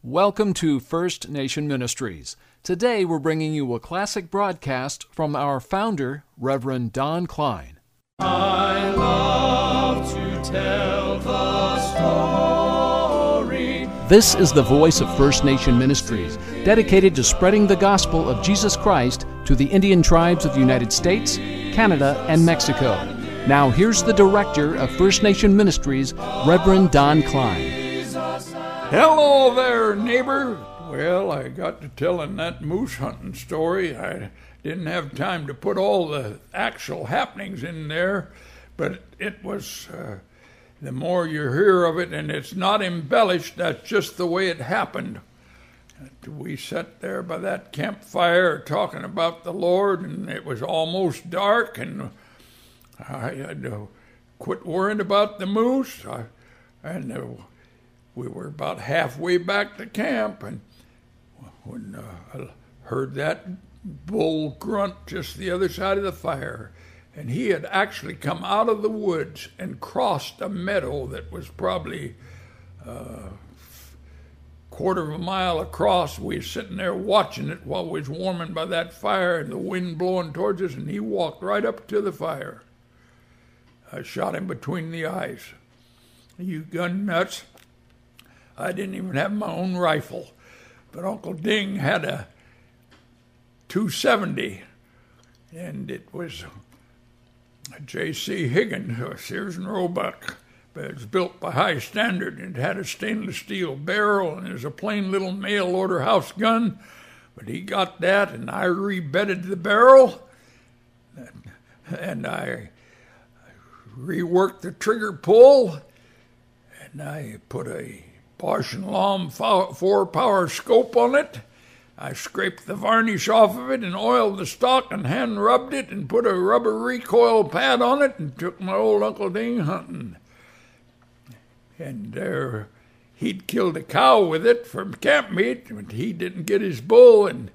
Welcome to First Nation Ministries. Today we're bringing you a classic broadcast from our founder, Reverend Don Klein. I love to tell the story. This is the voice of First Nation Ministries, dedicated to spreading the gospel of Jesus Christ to the Indian tribes of the United States, Canada, and Mexico. Now here's the director of First Nation Ministries, Reverend Don Klein. Hello there, neighbor. Well, I got to telling that moose hunting story. I didn't have time to put all the actual happenings in there, but it was, the more you hear of it, and it's not embellished, that's just the way it happened. We sat there by that campfire talking about the Lord, and it was almost dark, and I had to quit worrying about the moose, we were about halfway back to camp, and when I heard that bull grunt just the other side of the fire, and he had actually come out of the woods and crossed a meadow that was probably quarter of a mile across. We were sitting there watching it while we was warming by that fire and the wind blowing towards us, and he walked right up to the fire. I shot him between the eyes. You gun nuts. I didn't even have my own rifle, but Uncle Ding had a .270, and it was a J.C. Higgins, Sears and Roebuck, but it was built by high standard, and it had a stainless steel barrel, and it was a plain little mail-order house gun, but he got that, and I rebedded the barrel, and I reworked the trigger pull, and I put a Bosch and Lomb 4-power scope on it. I scraped the varnish off of it and oiled the stock and hand rubbed it and put a rubber recoil pad on it and took my old Uncle Ding hunting. And there, he'd killed a cow with it for camp meat, but he didn't get his bull, and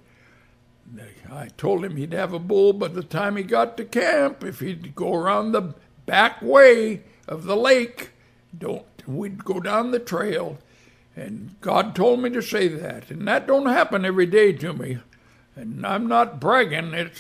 I told him he'd have a bull by the time he got to camp if he'd go around the back way of the lake. We'd go down the trail. And God told me to say that, and that don't happen every day to me. And I'm not bragging. It's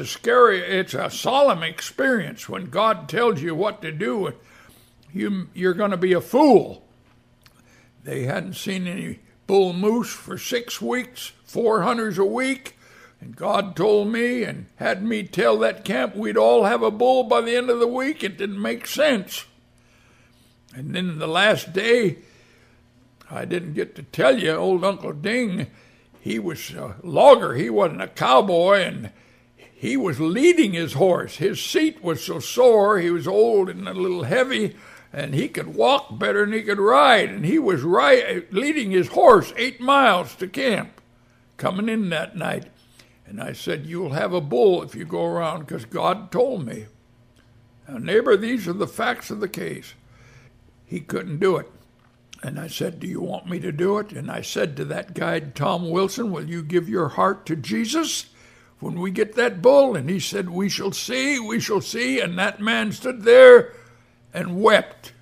a solemn experience when God tells you what to do. You're going to be a fool. They hadn't seen any bull moose for 6 weeks, 4 hunters a week, and God told me and had me tell that camp we'd all have a bull by the end of the week. It didn't make sense. And then the last day, I didn't get to tell you, old Uncle Ding, he was a logger. He wasn't a cowboy, and he was leading his horse. His seat was so sore, he was old and a little heavy, and he could walk better than he could ride. And he was leading his horse 8 miles to camp, coming in that night. And I said, you'll have a bull if you go around, because God told me. Now, neighbor, these are the facts of the case. He couldn't do it. And I said, do you want me to do it? And I said to that guide, Tom Wilson, will you give your heart to Jesus when we get that bull? And he said, we shall see, we shall see. And that man stood there and wept.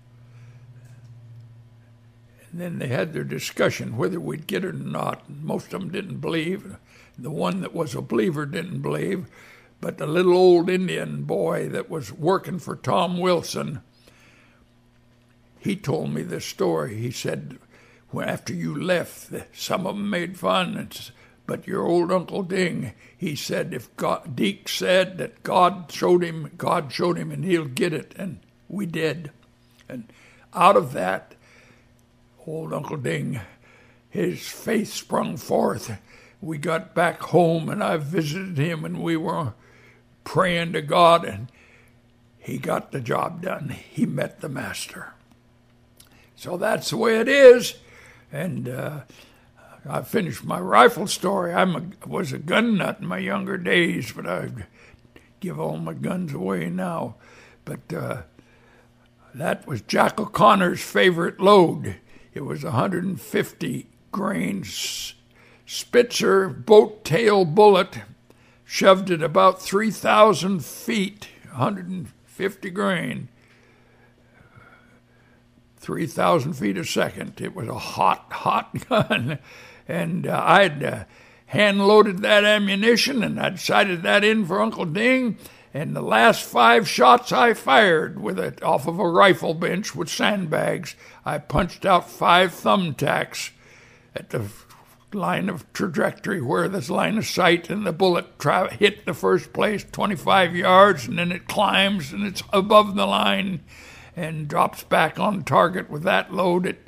And then they had their discussion whether we'd get it or not. Most of them didn't believe. The one that was a believer didn't believe. But the little old Indian boy that was working for Tom Wilson, he told me this story. He said, well, after you left, some of them made fun, but your old Uncle Ding, he said, Deke said that God showed him, and he'll get it, and we did. And out of that, old Uncle Ding, his faith sprung forth. We got back home, and I visited him, and we were praying to God, and he got the job done. He met the master. So that's the way it is, and I finished my rifle story. I was a gun nut in my younger days, but I give all my guns away now. But that was Jack O'Connor's favorite load. It was 150 grain Spitzer boat tail bullet, shoved it about 3,000 feet, 150 grain. 3,000 feet a second. It was a hot gun. And I'd hand-loaded that ammunition, and I'd sighted that in for Uncle Ding. And the last 5 shots I fired with it off of a rifle bench with sandbags, I punched out 5 thumbtacks at the line of trajectory where this line of sight and the bullet hit the first place 25 yards, and then it climbs and it's above the line and drops back on target with that load at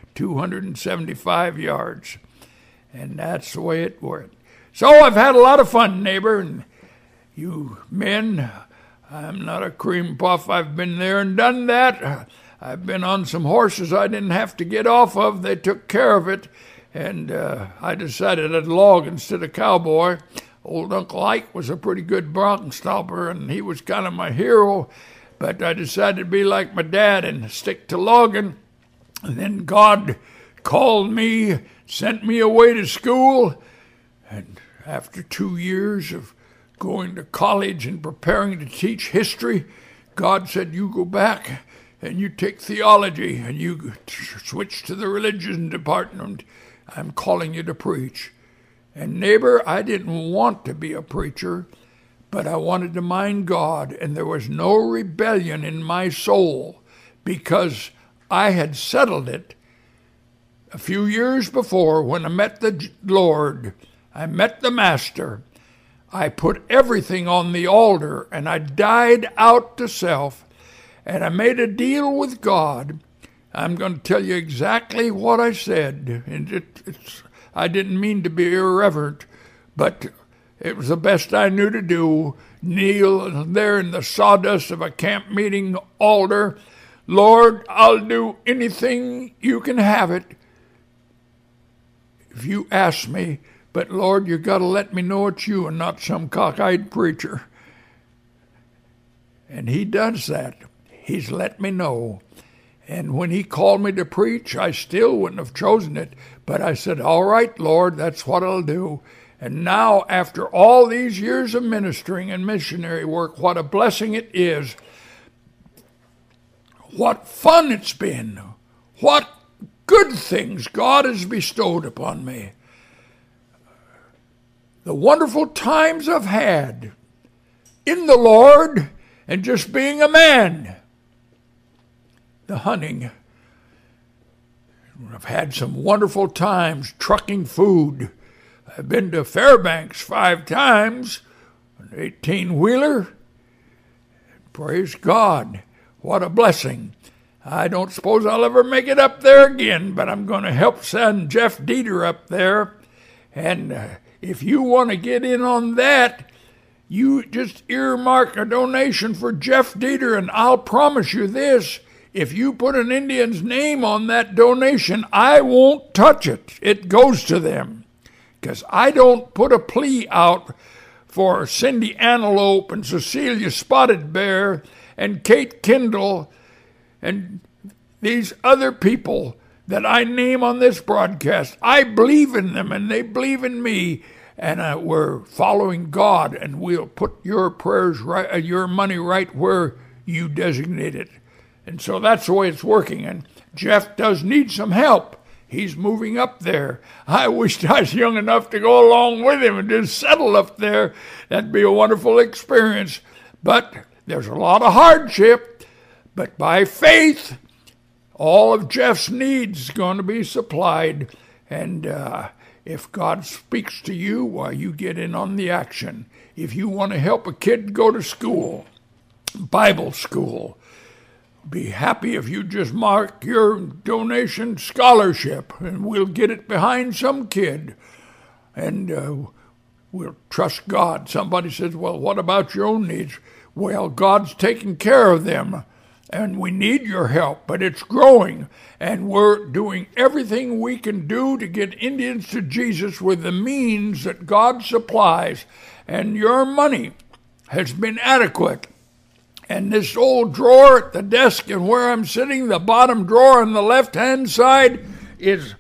275 yards. And that's the way it worked. So I've had a lot of fun, neighbor, and you men, I'm not a cream puff. I've been there and done that. I've been on some horses I didn't have to get off of. They took care of it, and I decided I'd log instead of cowboy. Old Uncle Ike was a pretty good bronc stomper, and he was kind of my hero, but I decided to be like my dad and stick to logging. And then God called me, sent me away to school, and after 2 years of going to college and preparing to teach history, God said, you go back and you take theology and you switch to the religion department. I'm calling you to preach. And neighbor, I didn't want to be a preacher, but I wanted to mind God, and there was no rebellion in my soul because I had settled it a few years before when I met the Lord. I met the Master. I put everything on the altar, and I died out to self, and I made a deal with God. I'm going to tell you exactly what I said, and I didn't mean to be irreverent, but it was the best I knew to do. Kneel there in the sawdust of a camp meeting altar. Lord, I'll do anything you can have it if you ask me. But, Lord, you got to let me know it's you and not some cockeyed preacher. And he does that. He's let me know. And when he called me to preach, I still wouldn't have chosen it. But I said, all right, Lord, that's what I'll do. And now, after all these years of ministering and missionary work, what a blessing it is. What fun it's been. What good things God has bestowed upon me. The wonderful times I've had in the Lord and just being a man. The hunting. I've had some wonderful times trucking food. I've been to Fairbanks 5 times, an 18-wheeler. Praise God. What a blessing. I don't suppose I'll ever make it up there again, but I'm going to help send Jeff Dieter up there. And if you want to get in on that, you just earmark a donation for Jeff Dieter, and I'll promise you this, if you put an Indian's name on that donation, I won't touch it. It goes to them. Because I don't put a plea out for Cindy Antelope and Cecilia Spotted Bear and Kate Kendall and these other people that I name on this broadcast. I believe in them, and they believe in me, and we're following God, and we'll put your prayers right, your money right where you designate it. And so that's the way it's working. And Jeff does need some help. He's moving up there. I wished I was young enough to go along with him and just settle up there. That'd be a wonderful experience. But there's a lot of hardship. But by faith, all of Jeff's needs is going to be supplied. And if God speaks to you, why, you get in on the action. If you want to help a kid go to school, Bible school, be happy if you just mark your donation scholarship, and we'll get it behind some kid. And we'll trust God. Somebody says, well, what about your own needs? Well, God's taking care of them. And we need your help, but it's growing, and we're doing everything we can do to get Indians to Jesus with the means that God supplies, and your money has been adequate. And this old drawer at the desk and where I'm sitting, the bottom drawer on the left-hand side, is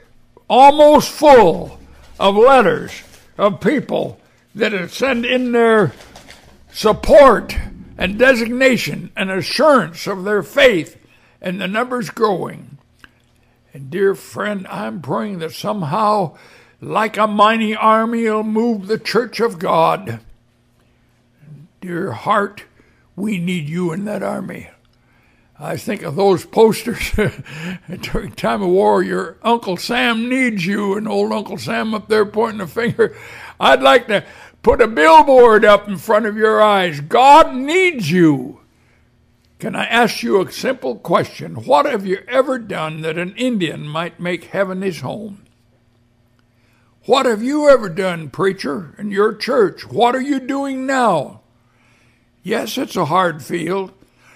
almost full of letters of people that have sent in their support and designation and assurance of their faith. and the number's growing. And dear friend, I'm praying that somehow, like a mighty army, you'll move the church of God. Dear heart, we need you in that army. I think of those posters during time of war, your Uncle Sam needs you, and old Uncle Sam up there pointing a finger. I'd like to put a billboard up in front of your eyes. God needs you. Can I ask you a simple question? What have you ever done that an Indian might make heaven his home? What have you ever done, preacher, in your church? What are you doing now? Yes, it's a hard field.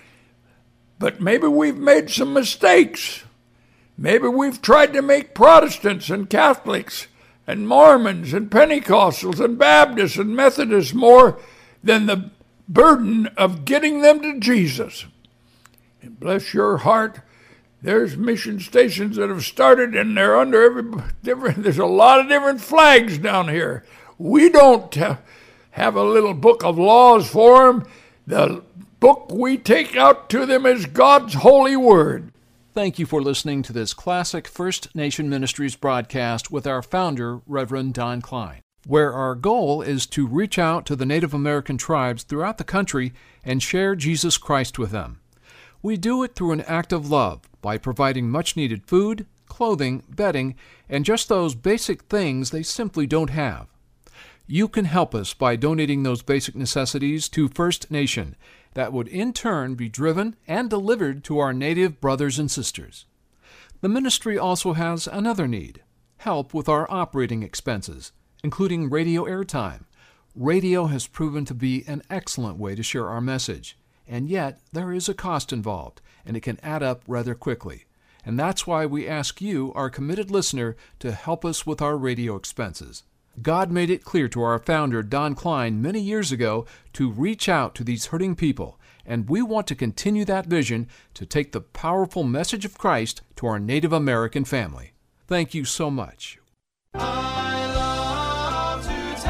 But maybe we've made some mistakes. Maybe we've tried to make Protestants and Catholics and Mormons and Pentecostals and Baptists and Methodists more than the burden of getting them to Jesus. And bless your heart, there's mission stations that have started, and they're under there's a lot of different flags down here. We don't have a little book of laws for them. The book we take out to them is God's holy word. Thank you for listening to this classic First Nation Ministries broadcast with our founder, Reverend Don Klein, where our goal is to reach out to the Native American tribes throughout the country and share Jesus Christ with them. We do it through an act of love by providing much-needed food, clothing, bedding, and just those basic things they simply don't have. You can help us by donating those basic necessities to First Nation that would in turn be driven and delivered to our Native brothers and sisters. The ministry also has another need, help with our operating expenses, including radio airtime. Radio has proven to be an excellent way to share our message, and yet there is a cost involved, and it can add up rather quickly. And that's why we ask you, our committed listener, to help us with our radio expenses. God made it clear to our founder, Don Klein, many years ago to reach out to these hurting people, and we want to continue that vision to take the powerful message of Christ to our Native American family. Thank you so much. I love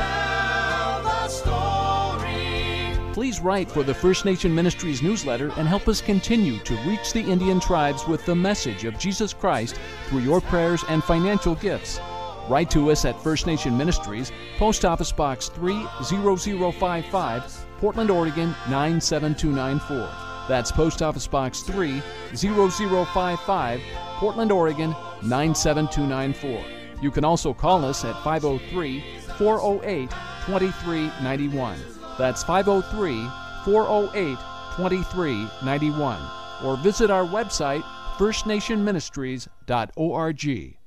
to tell the story. Please write for the First Nation Ministries newsletter and help us continue to reach the Indian tribes with the message of Jesus Christ through your prayers and financial gifts. Write to us at First Nation Ministries, Post Office Box 30055, Portland, Oregon 97294. That's Post Office Box 30055, Portland, Oregon 97294. You can also call us at 503-408-2391. That's 503-408-2391. Or visit our website, firstnationministries.org.